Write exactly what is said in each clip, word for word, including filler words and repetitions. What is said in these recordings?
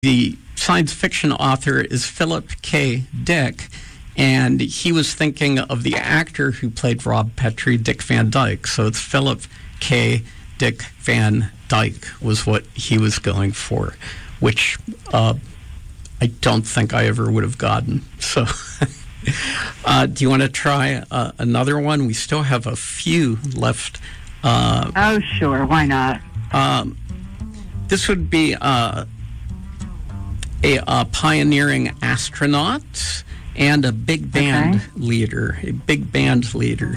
the science fiction author is Philip K. Dick, and he was thinking of the actor who played Rob Petrie, Dick Van Dyke. So it's Philip K. Dick Van Dyke was what he was going for, which uh, I don't think I ever would have gotten. So uh, do you want to try uh, another one? We still have a few left. Uh, oh, sure. Why not? Um, this would be uh, a, a pioneering astronaut and a big band okay. leader, a big band leader.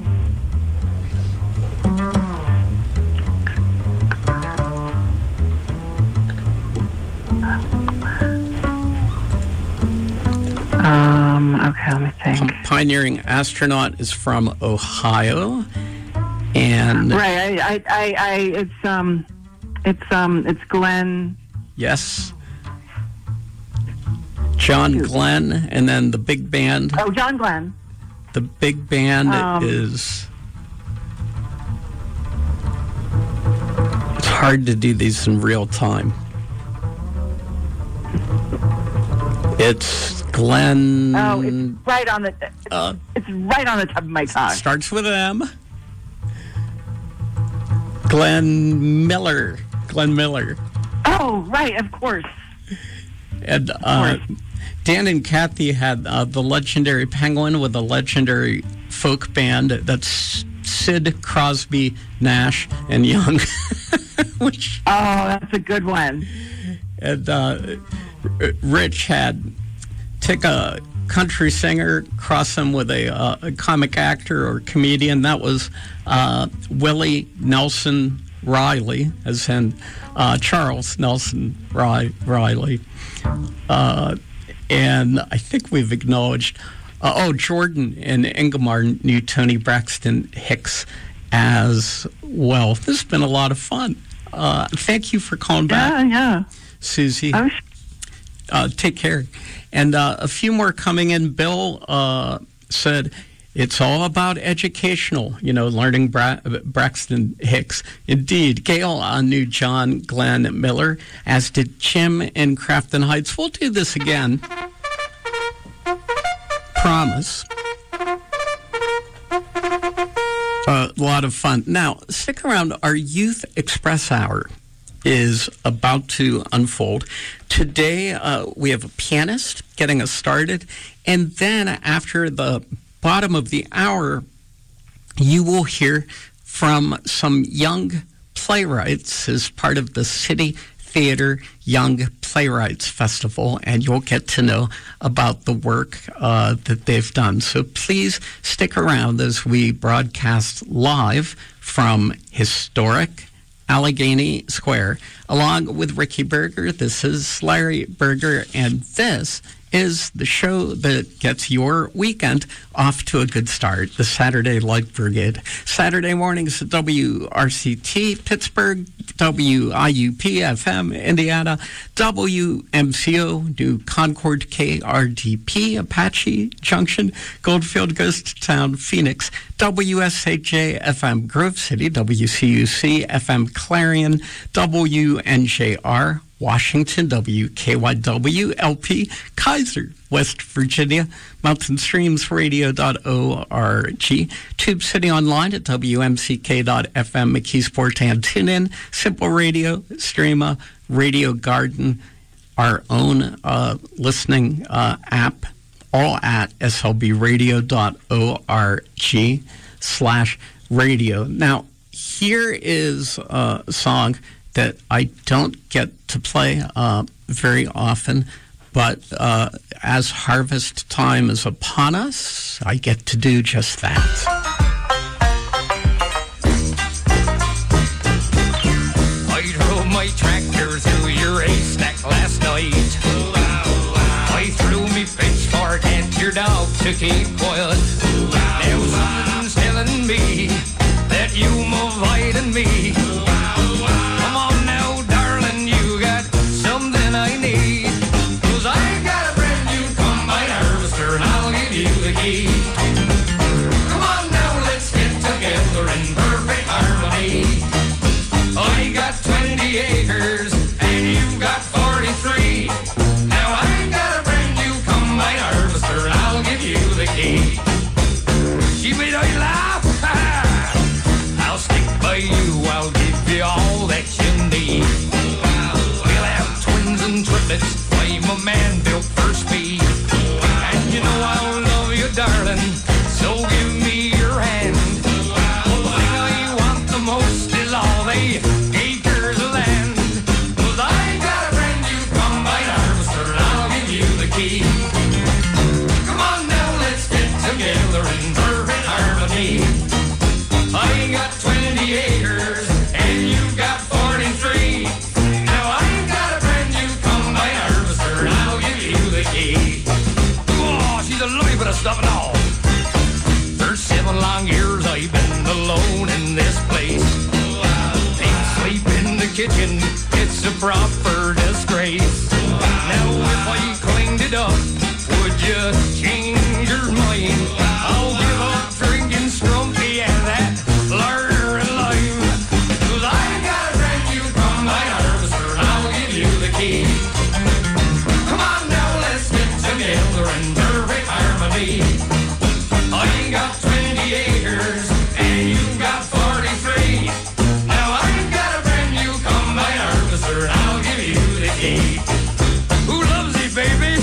Um, okay, let me think. Pioneering astronaut is from Ohio, and right, I, I, I, I it's um, it's um, it's Glenn. Yes, John Glenn, and then the big band. Oh, John Glenn. The big band um, is. It's hard to do these in real time. It's Glenn. Oh, it's right on the. It's, uh, it's right on the top of my tongue. Starts with an M. Glenn Miller. Glenn Miller. Oh, right, of course. And uh, of course. Dan and Kathy had uh, the legendary Penguin with a legendary folk band. That's Sid, Crosby, Nash, and Young. Which, oh, that's a good one. And uh, Rich had take a country singer, cross him with a, uh, a comic actor or comedian. That was uh, Willie Nelson Riley, as in uh, Charles Nelson Ry- Riley. Uh, and I think we've acknowledged, uh, oh, Jordan and Ingmar knew Tony Braxton Hicks as well. This has been a lot of fun. Uh, thank you for calling back. Yeah, yeah. Susie. Uh, take care. And uh, a few more coming in. Bill uh, said, it's all about educational, you know, learning Bra- Braxton Hicks. Indeed. Gail uh, knew John Glenn Miller, as did Jim in Crafton Heights. We'll do this again. Promise. Uh, a lot of fun. Now, stick around. Our Youth Express Hour is about to unfold. Today, uh, we have a pianist getting us started. And then after the bottom of the hour, you will hear from some young playwrights as part of the City Theater Young Playwrights Festival, and you'll get to know about the work uh, that they've done. So please stick around as we broadcast live from historic Allegheny Square, along with Ricky Berger. This is Larry Berger, and this is the show that gets your weekend off to a good start, the Saturday Light Brigade. Saturday mornings at W R C T, Pittsburgh, W I U P F M, Indiana, W M C O, New Concord, K R D P, Apache Junction, Goldfield, Ghost Town, Phoenix, W S H J F M, Grove City, W C U C F M, Clarion, W N J R, Washington, W K Y W L P, Kaiser, West Virginia, mountain streams radio dot org, Tube City Online at W M C K dot F M, McKeesport and TuneIn, Simple Radio, Streama, Radio Garden, our own uh, listening uh, app, all at S L B radio dot org slash radio. Now, here is a song that I don't get to play uh, very often, but uh, as harvest time is upon us, I get to do just that. I drove my tractor through your haystack last night. I threw me pitchfork at your dog to keep quiet. Now something's telling me that you avoiding me. Come on now. habits. I'm a man built for speed. And you know I love you, darling, so give me your hand. The thing I want the most is all the acres of land. 'Cause I got a brand new combine harvester and I'll give you the key. Come on now, let's get together in perfect harmony. I got twenty acres and you've got forty-three. Now I got a brand new combine harvester and I'll give you the key. Oh, she's a lovely bit of stuff and all. For seven long years I've been alone in this place. Ain't sleep in the kitchen, it's a proper disgrace. Now if I cleaned it up, would you change your mind? I'll give up drinking Strumpy and that larder and lime. 'Cause I got a brand new combine harvester and I'll give you the key. Come on now, let's get together in perfect harmony. I got twenty acres and you've got forty-three. Now I got a brand new combine harvester and I'll give you the key. Who loves it, baby?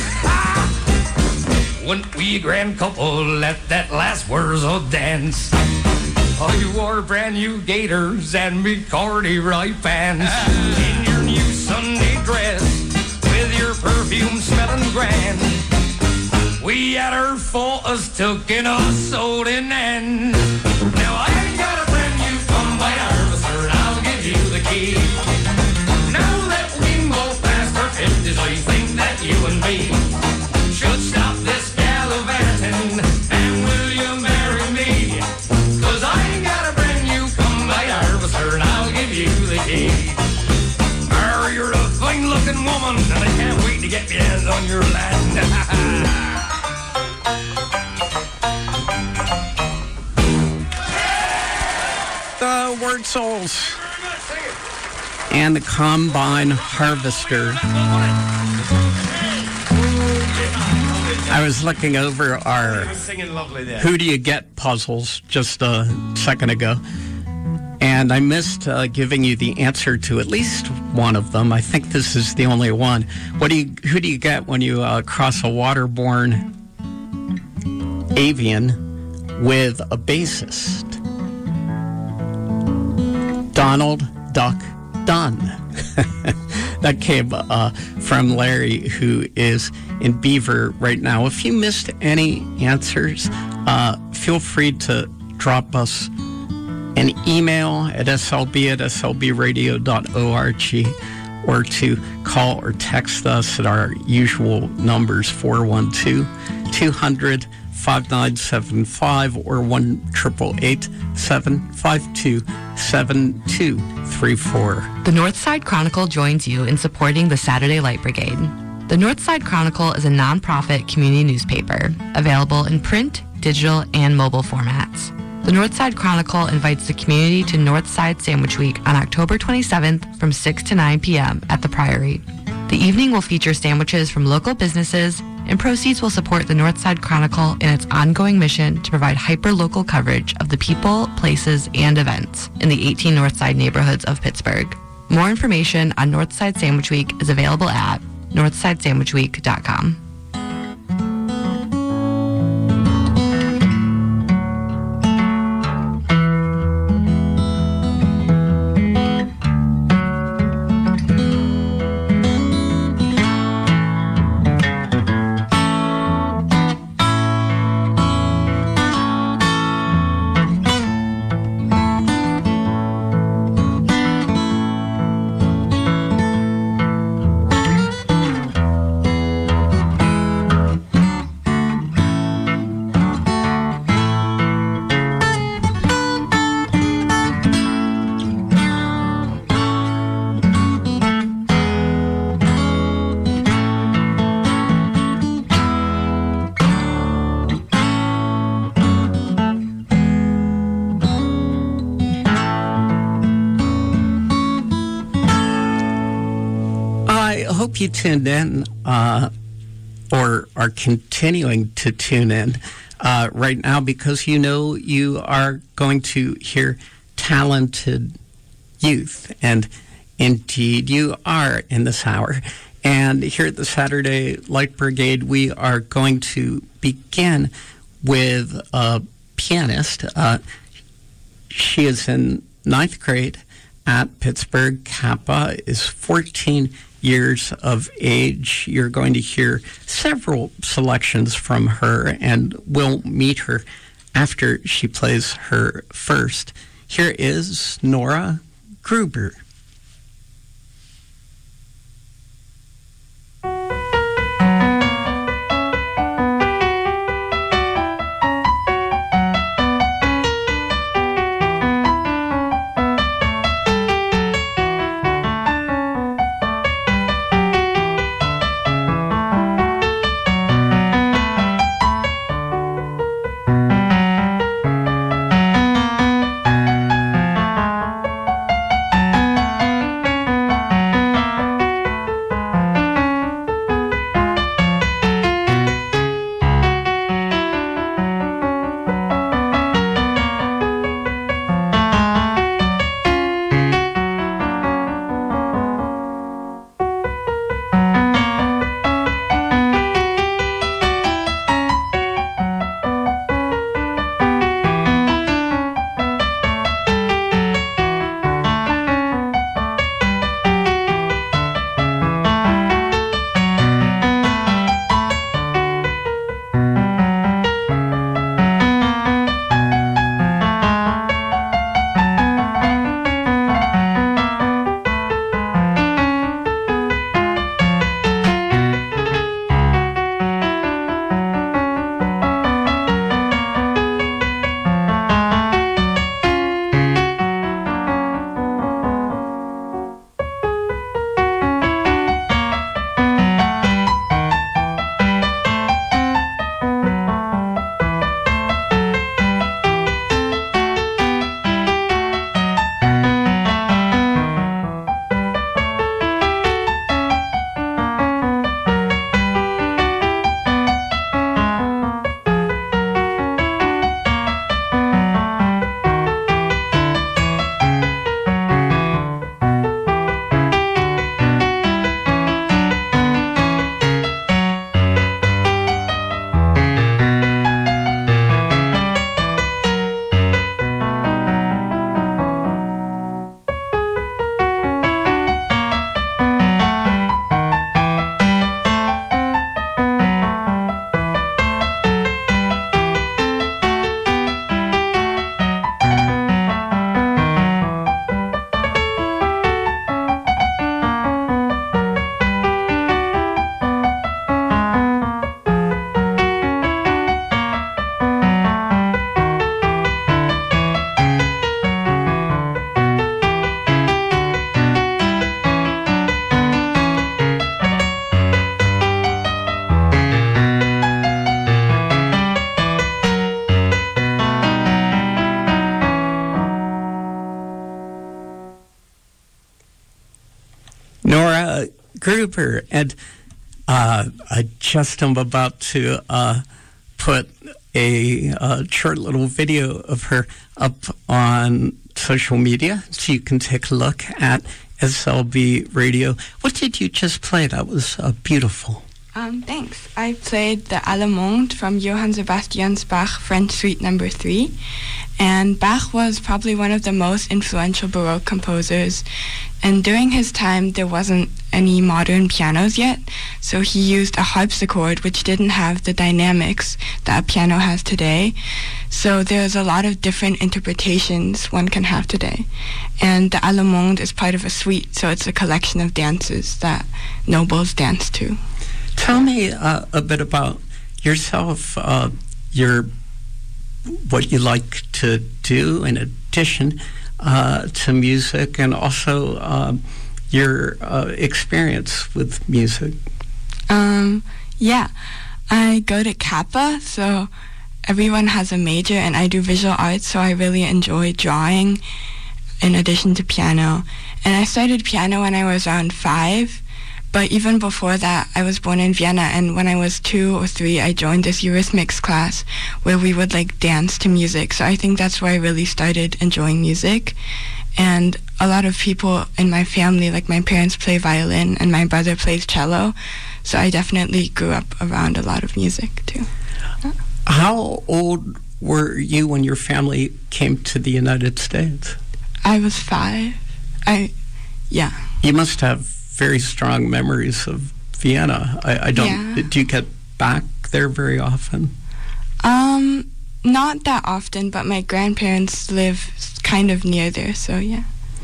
When we a grand couple at that last Wurzel dance, oh, you wore brand new gaiters and me cordy right pants. In your new Sunday dress with your perfume smelling grand. We had our photos taken us sold in end. Now I got a brand new combine harvester and I'll give you the key. Now that we both past our fifties, I think that you and me should stop this gallivanting and will you marry me? 'Cause I got a brand new combine harvester and I'll give you the key. Oh, you're a fine looking woman and I can't wait to get my hands on your land. The Wurtzels and the Combine Harvester. I was looking over our Who Do You Get puzzles just a second ago, and I missed uh, giving you the answer to at least one of them. I think this is the only one. What do you? Who do you get when you uh, cross a waterborne avian with a bassist? Donald Duck Dunn. That came uh, from Larry, who is in Beaver right now. If you missed any answers, uh, feel free to drop us an email at s l b at s l b radio dot org or to call or text us at our usual numbers, four one two, two hundred, five nine seven five or one eight eight eight, seven five two, seven two three four. The Northside Chronicle joins you in supporting the Saturday Light Brigade. The Northside Chronicle is a nonprofit community newspaper available in print, digital, and mobile formats. The Northside Chronicle invites the community to Northside Sandwich Week on October twenty-seventh from six to nine p.m. at the Priory. The evening will feature sandwiches from local businesses, and proceeds will support the Northside Chronicle in its ongoing mission to provide hyper-local coverage of the people, places, and events in the eighteen Northside neighborhoods of Pittsburgh. More information on Northside Sandwich Week is available at northside sandwich week dot com. hope you tuned in uh, or are continuing to tune in uh, right now, because you know you are going to hear talented youth, and indeed you are in this hour. And here at the Saturday Light Brigade, we are going to begin with a pianist. Uh, she is in ninth grade at Pittsburgh Kappa, is fourteen years of age. You're going to hear several selections from her, and we'll meet her after she plays her first. Here is Nora Gruber. Nora Gruber, and uh, I just am about to uh, put a uh, short little video of her up on social media so you can take a look at S L B Radio. What did you just play? That was uh, beautiful. Um, thanks. I played the Allemande from Johann Sebastian Bach, French Suite Number Three, and Bach was probably one of the most influential Baroque composers. And during his time, there wasn't any modern pianos yet, so he used a harpsichord, which didn't have the dynamics that a piano has today. So there's a lot of different interpretations one can have today. And the Allemande is part of a suite, so it's a collection of dances that nobles dance to. Tell me uh, a bit about yourself, uh, your what you like to do in addition uh, to music, and also uh, your uh, experience with music. Um, yeah, I go to Kappa, so everyone has a major, and I do visual arts, so I really enjoy drawing in addition to piano. And I started piano when I was around five. But even before that, I was born in Vienna, and when I was two or three, I joined this Eurythmics class where we would like dance to music. So I think that's where I really started enjoying music. And a lot of people in my family, like my parents play violin and my brother plays cello. So I definitely grew up around a lot of music too. How old were you when your family came to the United States? I was five. I, yeah. You must have very strong memories of Vienna. I, I don't. Yeah. Do you get back there very often? Um, not that often, but my grandparents live kind of near there, so yeah.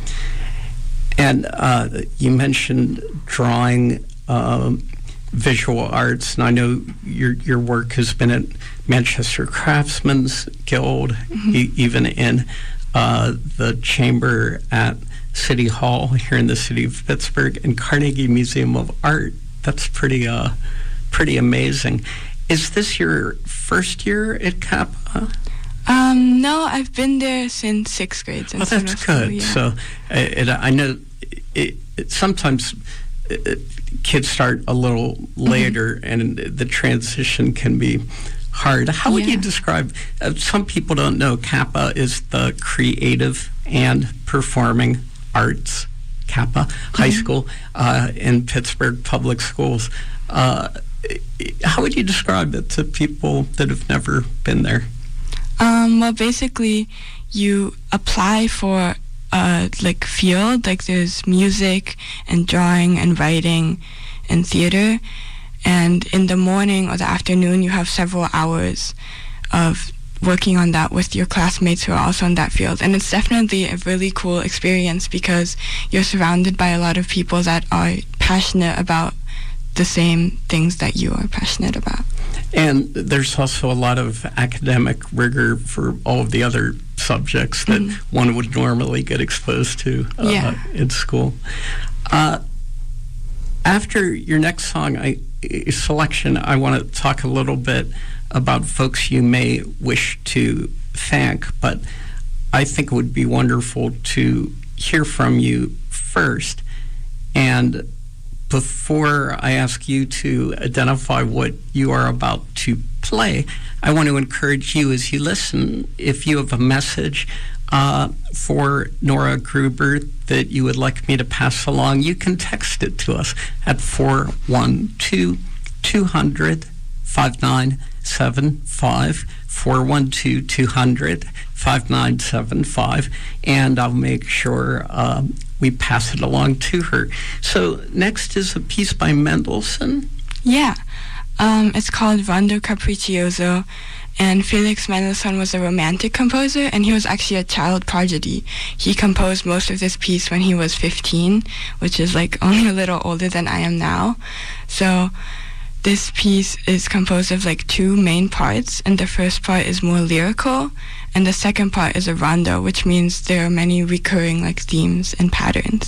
And uh, you mentioned drawing, um, visual arts, and I know your your work has been at Manchester Craftsmen's Guild, mm-hmm. e- even in uh, the chamber at City Hall here in the city of Pittsburgh, and Carnegie Museum of Art. That's pretty uh, pretty amazing. Is this your first year at Kappa? Um, no, I've been there since sixth grade. Oh, that's good. Yeah. So it, I know it, it, sometimes it, kids start a little later, mm-hmm. and the transition can be hard. How would yeah. you describe, uh, some people don't know, Kappa is the Creative and Performing Arts, Kappa mm-hmm. High School uh, in Pittsburgh Public Schools. Uh, how would you describe it to people that have never been there? Um, well, basically, you apply for a like field, like there's music and drawing and writing and theater, and in the morning or the afternoon you have several hours of working on that with your classmates who are also in that field. And it's definitely a really cool experience because you're surrounded by a lot of people that are passionate about the same things that you are passionate about. And there's also a lot of academic rigor for all of the other subjects that mm-hmm. one would normally get exposed to uh, yeah. in school. Uh, after your next song I, selection, I want to talk a little bit about folks you may wish to thank, but I think it would be wonderful to hear from you first. And before I ask you to identify what you are about to play, I want to encourage you as you listen, if you have a message uh, for Nora Gruber that you would like me to pass along, you can text it to us at four one two, two hundred, five nine seven five, four one two, two hundred, five nine seven five, and I'll make sure um, we pass it along to her. So next is a piece by Mendelssohn. Yeah, um, it's called Rondo Capriccioso, and Felix Mendelssohn was a romantic composer, and he was actually a child prodigy. He composed most of this piece when he was fifteen, which is like only a little older than I am now. So this piece is composed of like two main parts, and the first part is more lyrical, and the second part is a rondo, which means there are many recurring like themes and patterns.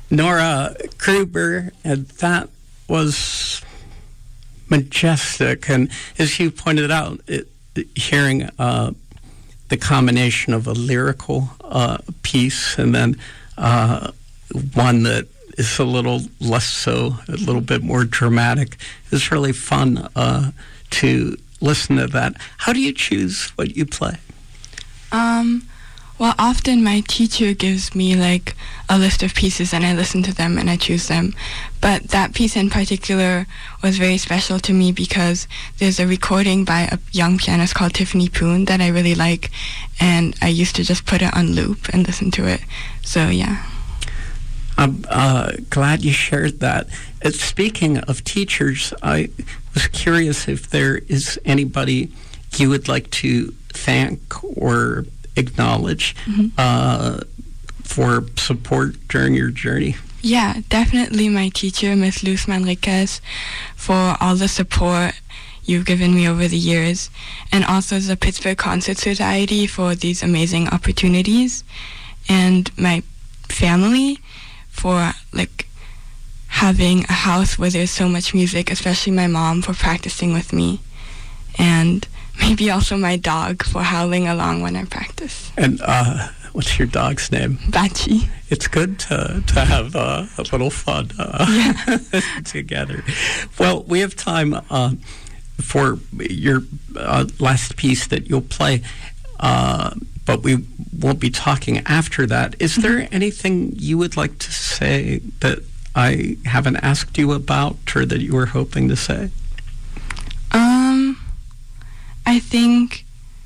Nora Gruber, and that was majestic. And as you pointed out, it, hearing uh, the combination of a lyrical uh, piece and then uh, one that is a little less so, a little bit more dramatic, is really fun uh, to listen to that. How do you choose what you play? Um, well, often my teacher gives me like a list of pieces and I listen to them and I choose them. But that piece in particular was very special to me because there's a recording by a young pianist called Tiffany Poon that I really like, and I used to just put it on loop and listen to it. So, yeah. I'm uh, glad you shared that. Uh, speaking of teachers, I was curious if there is anybody you would like to thank or acknowledge mm-hmm. uh, for support during your journey. Yeah, definitely my teacher, Miss Luz Manriquez, for all the support you've given me over the years, and also the Pittsburgh Concert Society for these amazing opportunities, and my family for like having a house where there's so much music, especially my mom for practicing with me, and maybe also my dog for howling along when I practice. And uh, what's your dog's name? Bachi. It's good to to have uh, a little fun uh, yeah. together. Well, we have time uh, for your uh, last piece that you'll play, uh, but we won't be talking after that. Is mm-hmm. there anything you would like to say that I haven't asked you about or that you were hoping to say? Um... I think,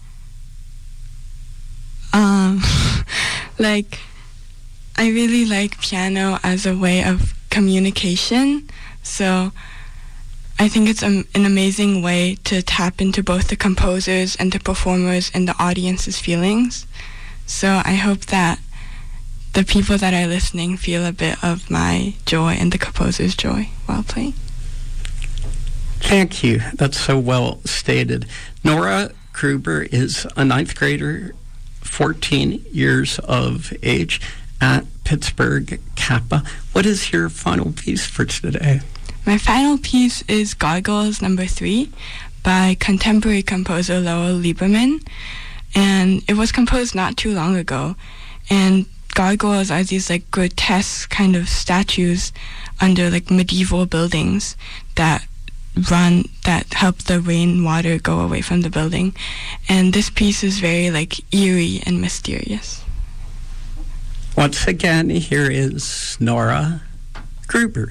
um, like, I really like piano as a way of communication. So I think it's um, an amazing way to tap into both the composers and the performers and the audience's feelings. So I hope that the people that are listening feel a bit of my joy and the composer's joy while playing. Thank you. That's so well stated. Nora Gruber is a ninth grader, fourteen years of age at Pittsburgh Kappa. What is your final piece for today? My final piece is Gargoyles Number Three by contemporary composer Lowell Lieberman. And it was composed not too long ago. And gargoyles are these like grotesque kind of statues under like medieval buildings that run that help the rainwater go away from the building, and this piece is very like eerie and mysterious. Once again, here is Nora Gruber.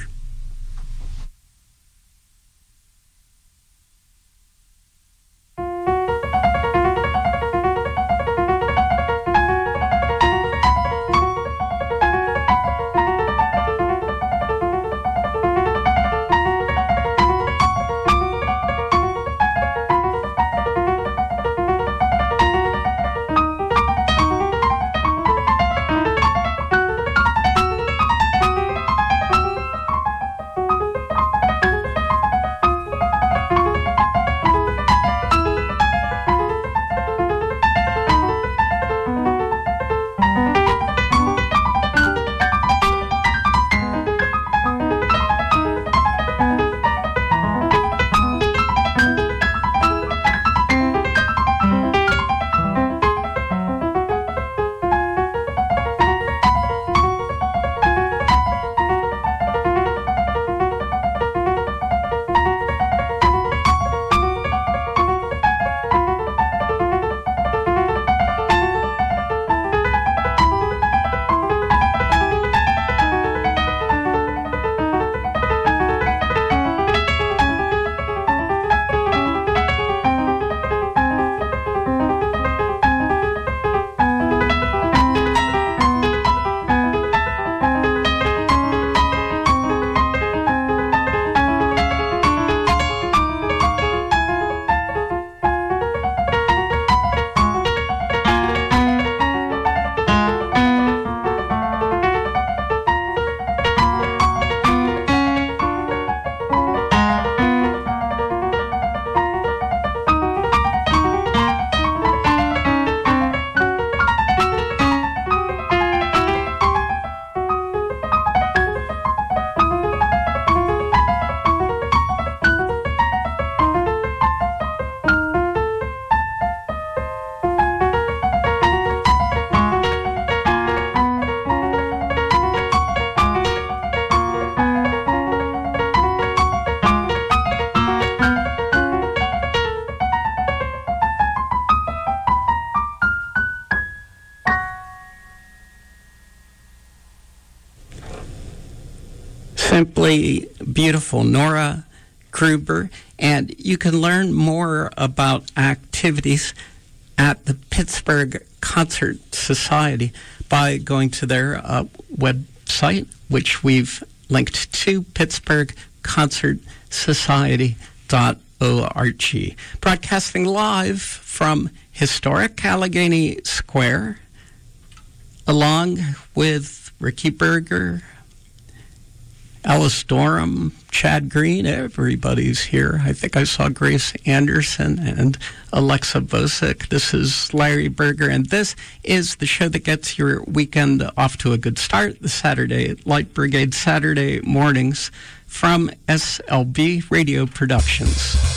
Simply beautiful, Nora Gruber. And you can learn more about activities at the Pittsburgh Concert Society by going to their uh, website, which we've linked to, pittsburgh concert society dot org. Broadcasting live from historic Allegheny Square, along with Ricky Berger, Alice Dorham, Chad Green, everybody's here. I think I saw Grace Anderson and Alexa Bosick. This is Larry Berger, and this is the show that gets your weekend off to a good start, the Saturday Light Brigade Saturday mornings from S L B Radio Productions.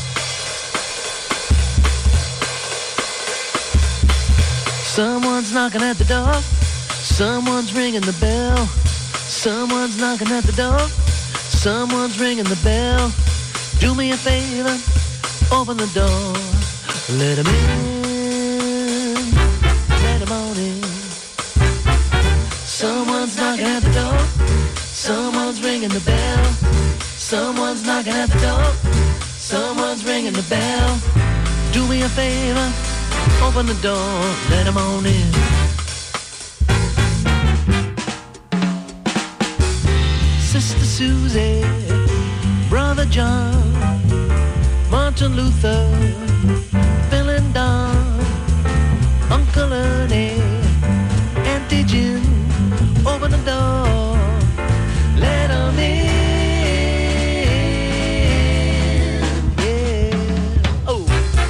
Someone's knocking at the door. Someone's ringing the bell. Someone's knocking at the door. Someone's ringing the bell. Do me a favor, open the door. Let him in, let him on in. Someone's knocking at the door. Someone's ringing the bell. Someone's knocking at the door. Someone's ringing the bell. Do me a favor, open the door. Let him on in. Sister Susie, Brother John, Martin Luther, Phil and Don, Uncle Ernie, Auntie Jim, open the door, let 'em in, yeah, oh.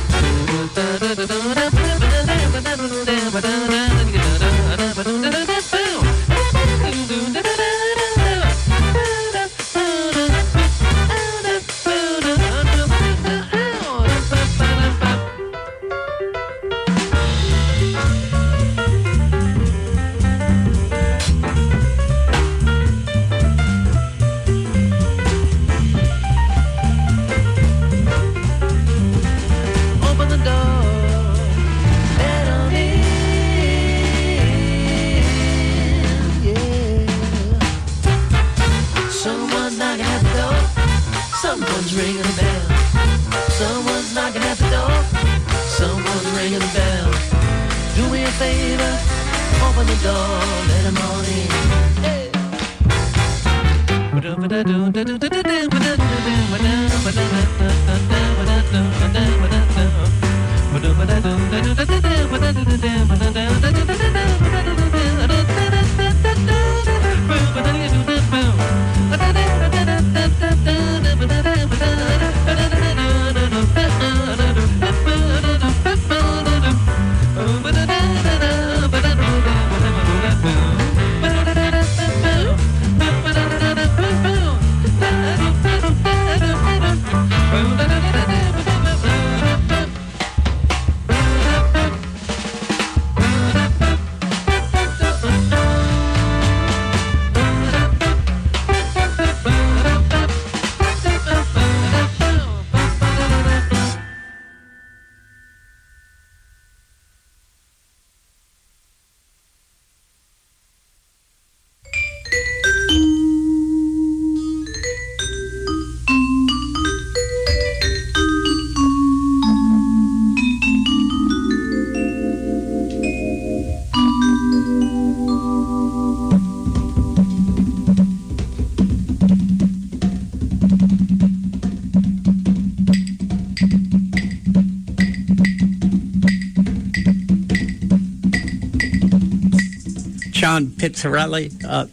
John Pizzarelli uh,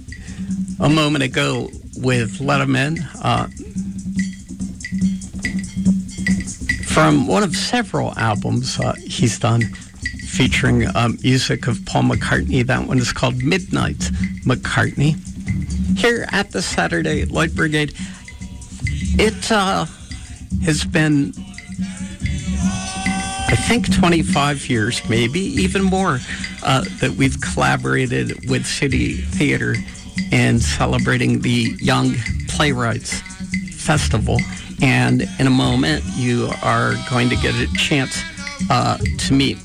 a moment ago with Let 'Em In, uh, from one of several albums uh, he's done featuring um, music of Paul McCartney. That one is called Midnight McCartney. Here at the Saturday Light Brigade, it uh, has been, I think, twenty-five years, maybe even more, uh, that we've collaborated with City Theater in celebrating the Young Playwrights Festival. And in a moment, you are going to get a chance uh, to meet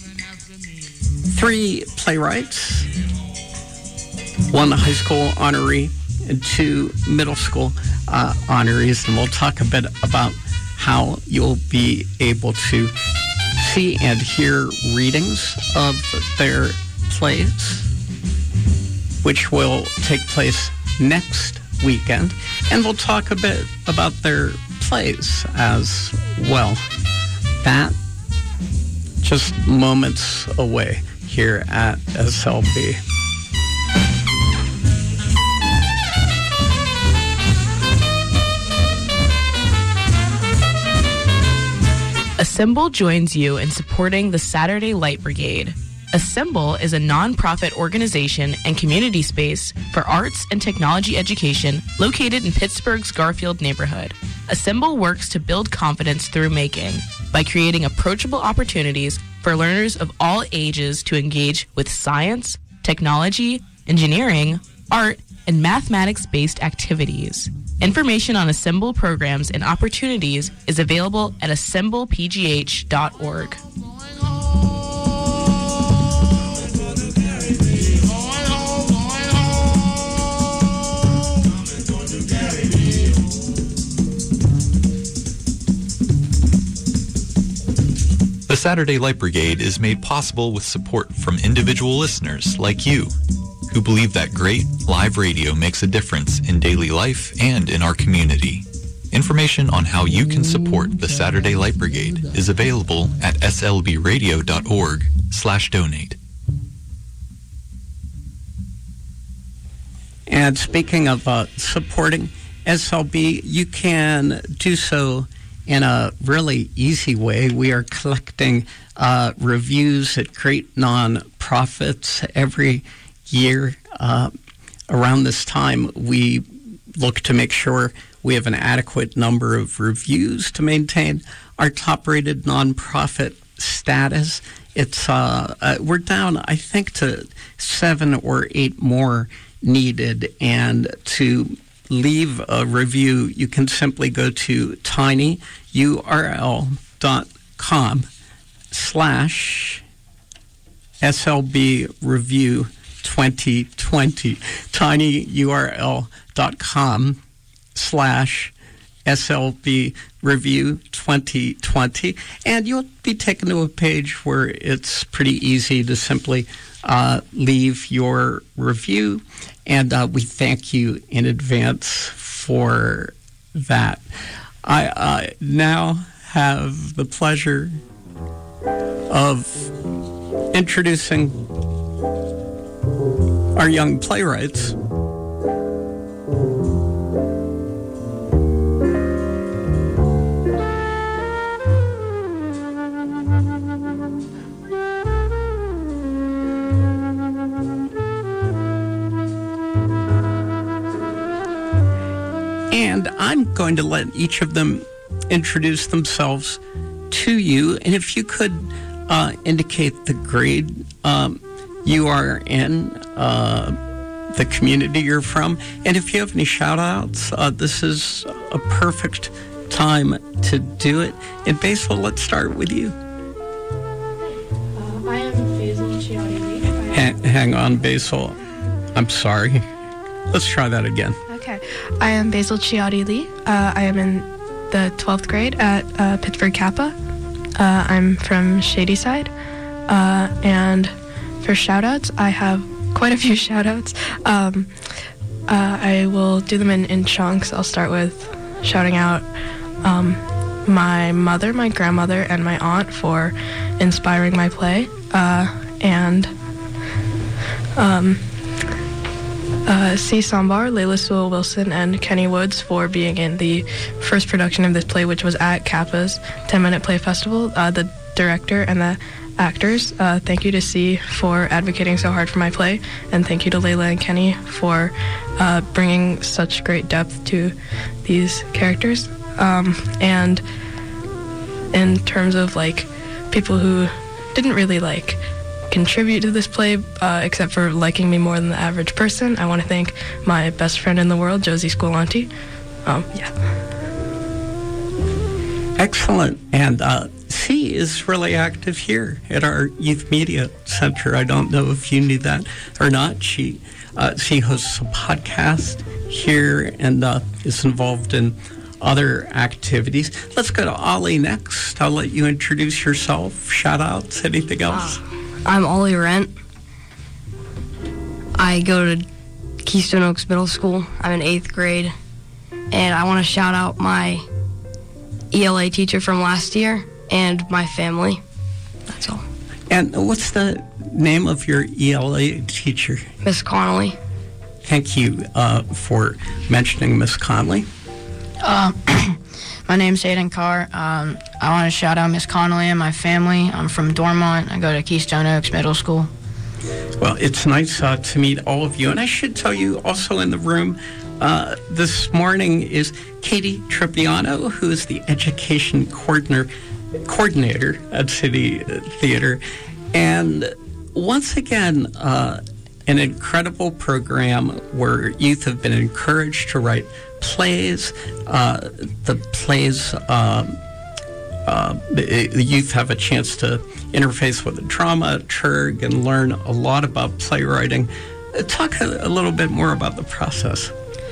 three playwrights, one high school honoree, and two middle school uh, honorees. And we'll talk a bit about how you'll be able to see and hear readings of their plays, which will take place next weekend. And we'll talk a bit about their plays as well. That just moments away here at S L B. Assemble joins you in supporting the Saturday Light Brigade. Assemble is a nonprofit organization and community space for arts and technology education located in Pittsburgh's Garfield neighborhood. Assemble works to build confidence through making by creating approachable opportunities for learners of all ages to engage with science, technology, engineering, art, and mathematics-based activities. Information on Assemble programs and opportunities is available at assemble p g h dot org. The Saturday Light Brigade is made possible with support from individual listeners like you, who believe that great live radio makes a difference in daily life and in our community. Information on how you can support the Saturday Light Brigade is available at s l b radio dot org slash donate. And speaking of uh, supporting S L B, you can do so in a really easy way. We are collecting uh, reviews at great nonprofits every year. Uh, around this time, we look to make sure we have an adequate number of reviews to maintain our top-rated nonprofit status. It's uh, uh, we're down, I think, to seven or eight more needed, and to leave a review, you can simply go to tinyurl dot com slash SLB review twenty twenty. tinyurl dot com slash SLB review twenty twenty. And you'll be taken to a page where it's pretty easy to simply uh, leave your review. And uh, we thank you in advance for that. I uh, now have the pleasure of introducing our young playwrights. And I'm going to let each of them introduce themselves to you. And if you could uh, indicate the grade um, you are in, uh, the community you're from, and if you have any shout-outs, uh, this is a perfect time to do it. And Basil, let's start with you. Uh, I am Basil Chiotti. Ha- hang on, Basil. I'm sorry. Let's try that again. Okay. I am Basil Chiotti Lee. Uh, I am in the twelfth grade at uh, Pittsburgh Kappa. Uh, I'm from Shadyside. Uh, and for shout-outs, I have quite a few shout-outs. Um, uh, I will do them in, in chunks. I'll start with shouting out um, my mother, my grandmother, and my aunt for inspiring my play. Uh, and um, uh, C. Sambar, Layla Sewell Wilson, and Kenny Woods for being in the first production of this play, which was at Kappa's ten-minute Play Festival. Uh, the director and the actors, uh, thank you to C for advocating so hard for my play, and thank you to Layla and Kenny for uh, bringing such great depth to these characters. Um, and in terms of like people who didn't really like contribute to this play, uh, except for liking me more than the average person, I want to thank my best friend in the world, Josie Scolanti. Um, yeah. Excellent. And uh, C is really active here at our Youth Media Center. I don't know if you knew that or not. She uh, she hosts a podcast here and uh, is involved in other activities. Let's go to Ollie next. I'll let you introduce yourself, shout outs, anything else. Uh, I'm Ollie Rent. I go to Keystone Oaks Middle School. I'm in eighth grade. And I want to shout out my E L A teacher from last year and my family. That's all. And what's the name of your E L A teacher? Miss Connolly. Thank you uh, for mentioning Miss Conley. Uh, my name's Hayden Carr. Um, I want to shout out Miss Connolly and my family. I'm from Dormont. I go to Keystone Oaks Middle School. Well, it's nice uh, to meet all of you. And I should tell you, also in the room uh, this morning is Katie Trippiano, who is the education coordinator, coordinator at City Theater. And once again, uh, an incredible program where youth have been encouraged to write plays. Uh, the plays, um, uh, the, the youth have a chance to interface with the dramaturg and learn a lot about playwriting. Uh, talk a, a little bit more about the process.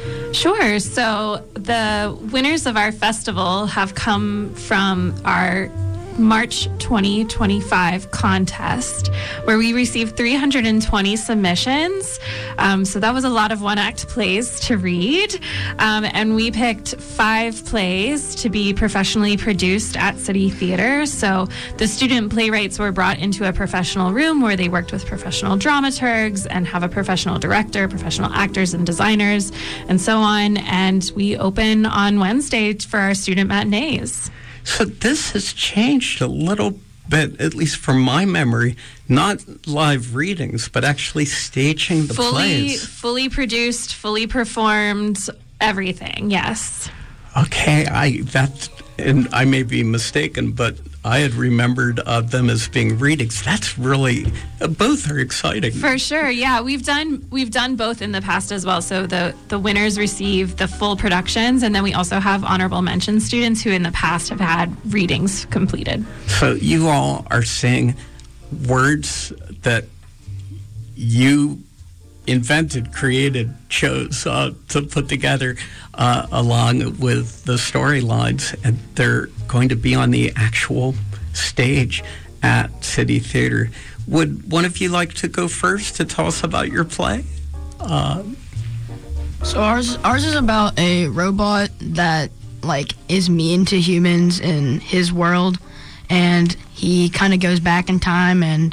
Sure. So the winners of our festival have come from our March twenty twenty-five contest, where we received three hundred twenty submissions. Um, so that was a lot of one-act plays to read. Um, and we picked five plays to be professionally produced at City Theater. So the student playwrights were brought into a professional room where they worked with professional dramaturgs and have a professional director, professional actors and designers, and so on. And we open on Wednesday for our student matinees. So this has changed a little bit, at least from my memory, not live readings, but actually staging the fully, plays. Fully produced, fully performed, everything, yes. Okay, I that, and I may be mistaken, but I had remembered uh, them as being readings. That's really, uh, both are exciting. For sure, yeah. We've done we've done both in the past as well. So the, the winners receive the full productions, and then we also have honorable mention students who in the past have had readings completed. So you all are saying words that you invented, created, chose uh, to put together uh, along with the storylines, and they're going to be on the actual stage at City Theater. Would one of you like to go first to tell us about your play? Uh, So ours ours is about a robot that like is mean to humans in his world, and he kind of goes back in time and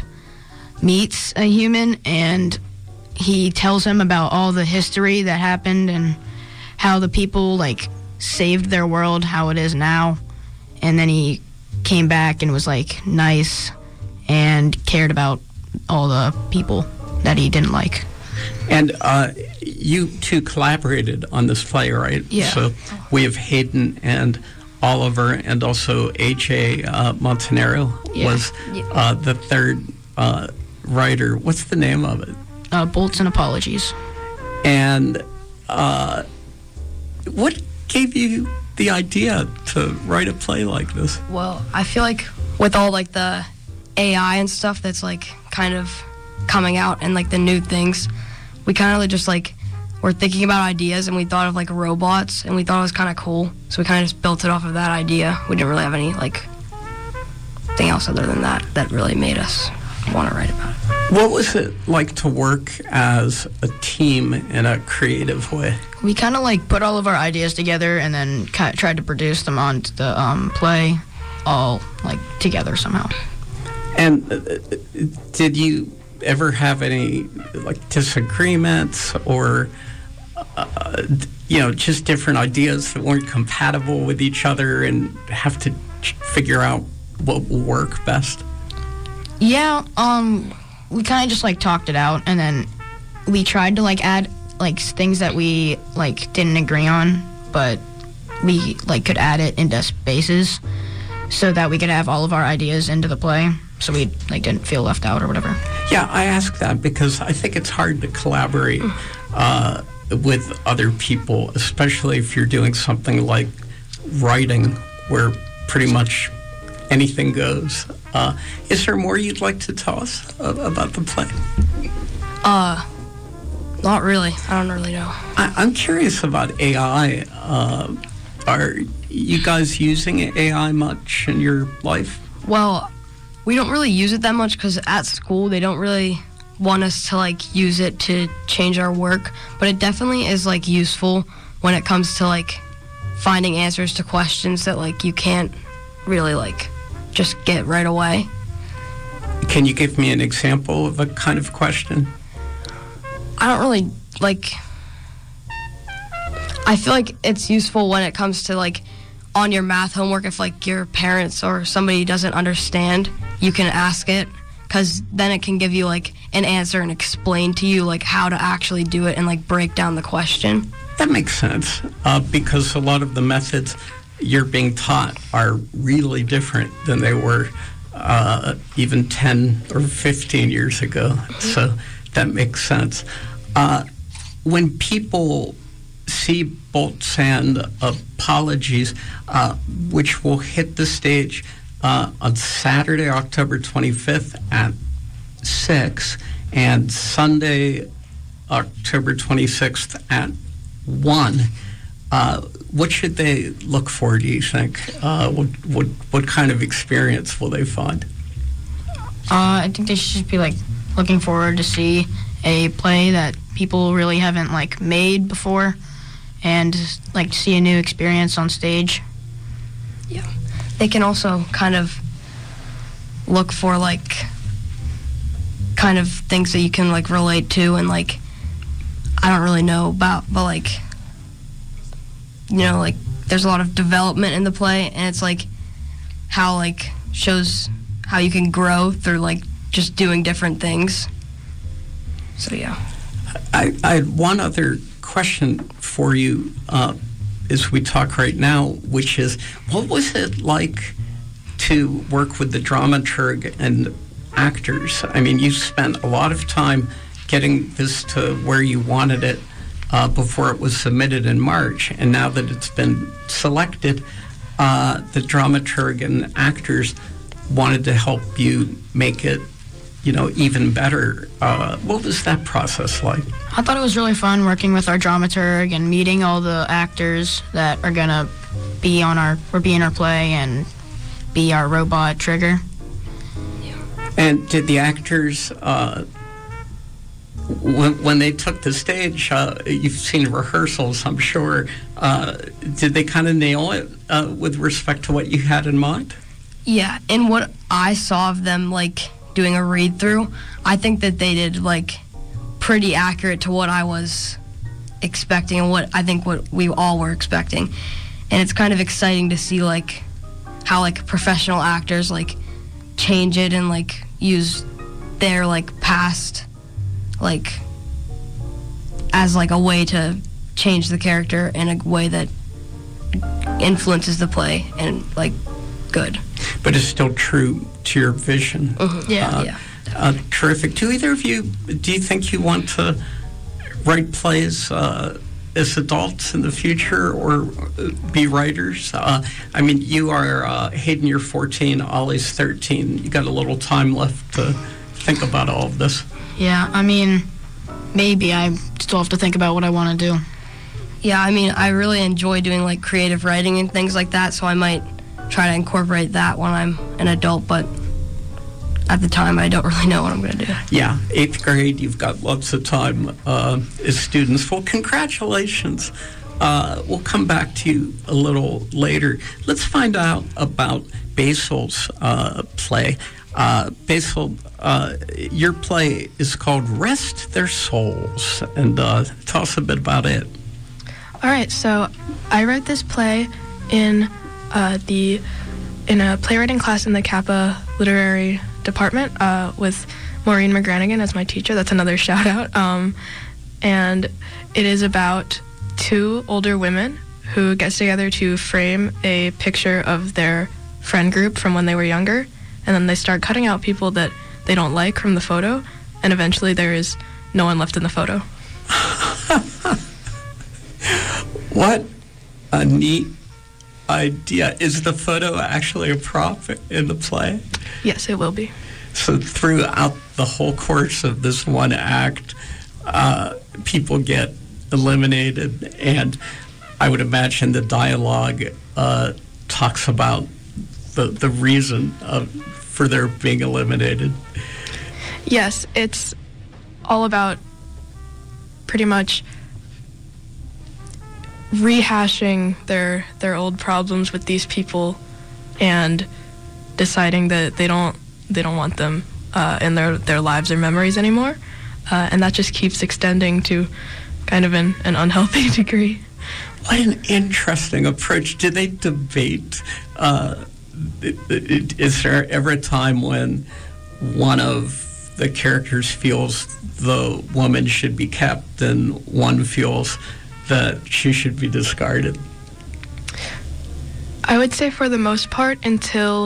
meets a human, and he tells him about all the history that happened and how the people like saved their world how it is now, and then he came back and was like nice and cared about all the people that he didn't like. And uh, you two collaborated on this play, right? Yeah. So we have Hayden and Oliver, and also A J uh, Montanaro Yeah. was uh, the third uh, writer. What's the name of it? Uh, Bolts and Apologies. And uh, what gave you the idea to write a play like this? Well, I feel like with all like the A I and stuff that's like kind of coming out and like the new things, we kind of just like were thinking about ideas, and we thought of like robots, and we thought it was kind of cool, so we kind of just built it off of that idea. We didn't really have any like thing else other than that that really made us want to write about it. What was it like to work as a team in a creative way? We kind of like put all of our ideas together and then kind of tried to produce them onto the um, play all like together somehow. And uh, did you ever have any like disagreements or uh, you know, just different ideas that weren't compatible with each other and have to figure out what will work best? Yeah, um, we kind of just like talked it out, and then we tried to like add like things that we like didn't agree on, but we like could add it into spaces so that we could have all of our ideas into the play, so we like didn't feel left out or whatever. Yeah, I ask that because I think it's hard to collaborate uh, with other people, especially if you're doing something like writing, where pretty much anything goes. Uh, is there more you'd like to tell us uh, about the play? Uh, Not really. I don't really know. I, I'm curious about A I. Uh, are you guys using A I much in your life? Well, we don't really use it that much because at school they don't really want us to like use it to change our work, but it definitely is like useful when it comes to like finding answers to questions that like you can't really like just get right away. Can you give me an example of a kind of question? I don't really like I feel like it's useful when it comes to like on your math homework. If like your parents or somebody doesn't understand, you can ask it, because then it can give you like an answer and explain to you like how to actually do it and like break down the question. That makes sense, uh, because a lot of the methods you're being taught are really different than they were uh, even ten or fifteen years ago. So that makes sense. Uh, when people see Bolts and Apologies, uh, which will hit the stage uh, on Saturday, October twenty-fifth at six, and Sunday, October twenty-sixth at one, uh, what should they look for, do you think? Uh, what, what, what kind of experience will they find? Uh, I think they should be like looking forward to see a play that people really haven't like made before, and like see a new experience on stage. Yeah, they can also kind of look for like kind of things that you can like relate to, and like I don't really know about, but like you know, like there's a lot of development in the play, and it's like how like shows how you can grow through like just doing different things. So yeah. I, I had one other question for you uh, as we talk right now, which is, what was it like to work with the dramaturg and actors? I mean, you spent a lot of time getting this to where you wanted it uh, before it was submitted in March, and now that it's been selected, uh, the dramaturg and actors wanted to help you make it, you know, even better. Uh, what was that process like? I thought it was really fun working with our dramaturg and meeting all the actors that are gonna be on our or be in our play and be our robot Trigger. And did the actors, uh, when, when they took the stage, uh, you've seen rehearsals, I'm sure, uh, did they kind of nail it uh, with respect to what you had in mind? Yeah, and what I saw of them like doing a read through, I think that they did like pretty accurate to what I was expecting, and what I think what we all were expecting. And it's kind of exciting to see like how like professional actors like change it and like use their like past like as like a way to change the character in a way that influences the play and like good. But it's still true to your vision. Mm-hmm. Yeah, uh, yeah. Uh, terrific. Do either of you, do you think you want to write plays uh, as adults in the future, or be writers? Uh, I mean, you are, uh, Hayden, you're fourteen, Ollie's thirteen. You got a little time left to think about all of this. Yeah, I mean, maybe I still have to think about what I want to do. Yeah, I mean, I really enjoy doing like creative writing and things like that, so I might try to incorporate that when I'm an adult, but at the time I don't really know what I'm going to do. Yeah, eighth grade, you've got lots of time uh, as students. Well, congratulations. Uh, we'll come back to you a little later. Let's find out about Basil's uh, play. Uh, Basil, uh, your play is called Rest Their Souls, and uh, tell us a bit about it. All right, so I wrote this play in uh, the in a playwriting class in the Kappa Literary Department uh, with Maureen McGranigan as my teacher. That's another shout out. Um, and it is about two older women who get together to frame a picture of their friend group from when they were younger, and then they start cutting out people that they don't like from the photo, and eventually there is no one left in the photo. What a neat idea. Is the photo actually a prop in the play? Yes, it will be. So throughout the whole course of this one act, uh, people get eliminated, and I would imagine the dialogue uh, talks about the the reason of, for their being eliminated. Yes, it's all about pretty much rehashing their their old problems with these people and deciding that they don't they don't want them uh, in their their lives or memories anymore, uh, and that just keeps extending to kind of an, an unhealthy degree. What an interesting approach. Do they debate? Uh, is there ever a time when one of the characters feels the woman should be kept and one feels that she should be discarded? I would say for the most part until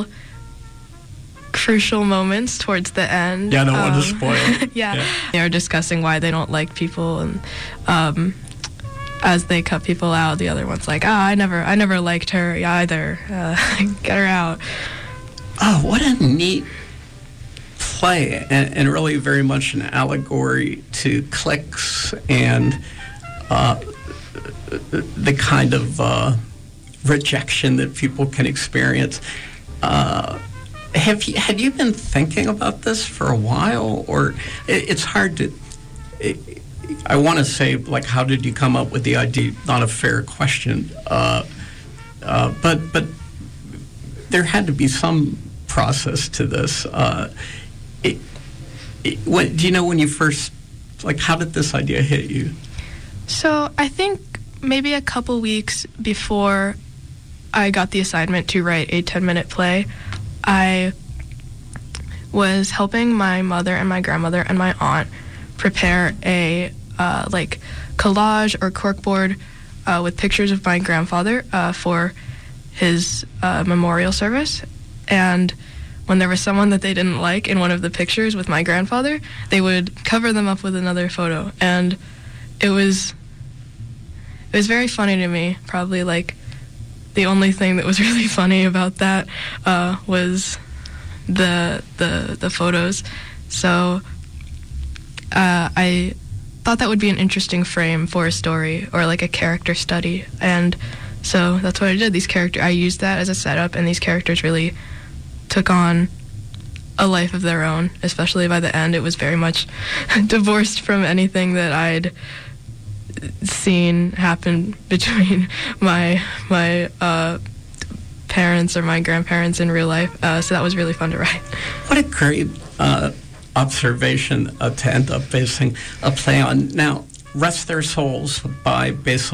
crucial moments towards the end. Yeah, I don't um, want to spoil it. yeah. yeah. They're discussing why they don't like people, and um, as they cut people out, the other one's like, ah, I never I never liked her either. Uh, get her out. Oh, what a neat play, and, and really very much an allegory to cliques and uh, the kind of uh, rejection that people can experience. Uh, have you had you been thinking about this for a while, or it, it's hard to? It, I want to say, like, how did you come up with the idea? Not a fair question, uh, uh, but but there had to be some process to this. Uh, it, it, when, do you know when you first, like, how did this idea hit you? So I think maybe a couple weeks before I got the assignment to write a ten-minute play, I was helping my mother and my grandmother and my aunt prepare a uh, like collage or corkboard uh, with pictures of my grandfather uh, for his uh, memorial service. And when there was someone that they didn't like in one of the pictures with my grandfather, they would cover them up with another photo. And it was it was very funny to me. Probably like the only thing that was really funny about that uh, was the the the photos. So uh, I thought that would be an interesting frame for a story or like a character study, and so that's what I did. These character I used that as a setup, and these characters really took on a life of their own. Especially by the end, it was very much divorced from anything that I'd seen happen between my my uh, parents or my grandparents in real life. Uh, so that was really fun to write. What a great uh, observation uh, to end up basing a play on. Now, Rest Their Souls by Basil